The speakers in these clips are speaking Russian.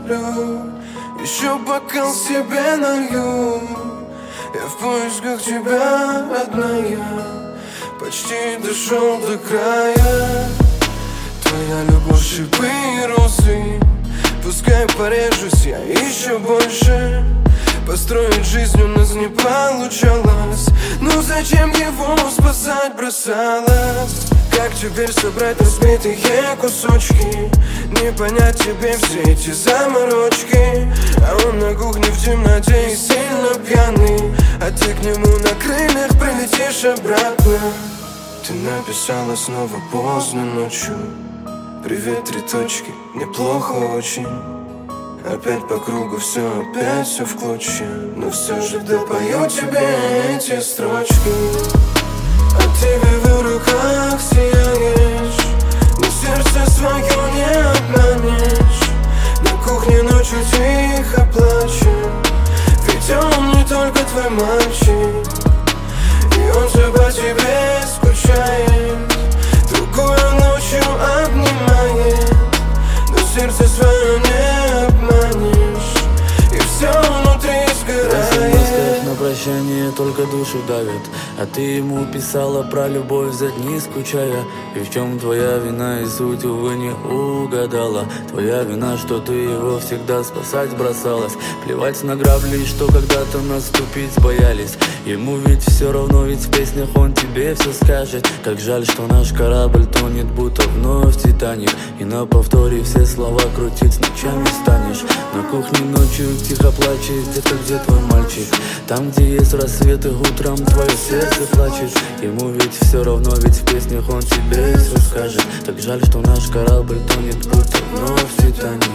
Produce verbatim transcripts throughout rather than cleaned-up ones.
люблю. Еще бокал себе налью. Я в поисках тебя, родная, почти дошел до края. Твоя любовь, шипы и розы. Пускай порежусь я еще больше. Построить жизнь у нас не получалось. Ну зачем его спасать бросалась? Как теперь собрать разбитые кусочки? Не понять тебе все эти заморочки. А он на кухне в темноте и сильно пьяный, а ты к нему на крыльях прилетишь обратно. Ты написала снова поздно ночью: привет, три точки, мне плохо очень. Опять по кругу все, опять все в клочья. Но все же допою тебе эти строчки. А ты в его руках сияешь, но сердце свое не обманешь. На кухне ночью тихо плачет, ведь он не только твой мальчик. И он же по тебе скучает, другую ночью обнимает. Но сердце свое не обманешь, и все внутри сгорает. На прощание только душу давит, а ты ему писала про любовь за дни скучая. И в чем твоя вина, и суть, увы, не угадала. Твоя вина, что ты его всегда спасать бросалась. Плевать на грабли, что когда-то наступить боялись. Ему ведь все равно, ведь в песнях он тебе все скажет. Как жаль, что наш корабль тонет, будто вновь Титаник. И на повторе все слова крутить ночами станешь. На кухне ночью тихо плачет, где-то где твой мальчик. Там, где есть рассветы, утром твое сердце плачет. Ему ведь все равно, ведь в песнях он тебе все скажет. Так жаль, что наш корабль тонет, будто вновь Титаник.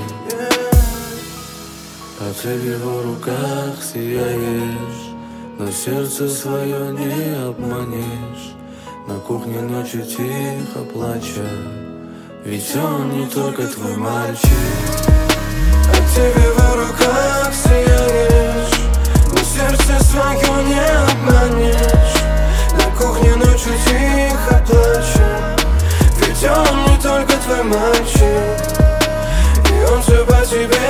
А ты в его руках сияешь, но сердце свое не обманешь. На кухне ночью тихо плача, ведь он не только твой мальчик. А ты в его руках сияешь, но сердце свое не обманешь. На кухне ночью тихо плача, ведь он не только твой мальчик. И он все по тебе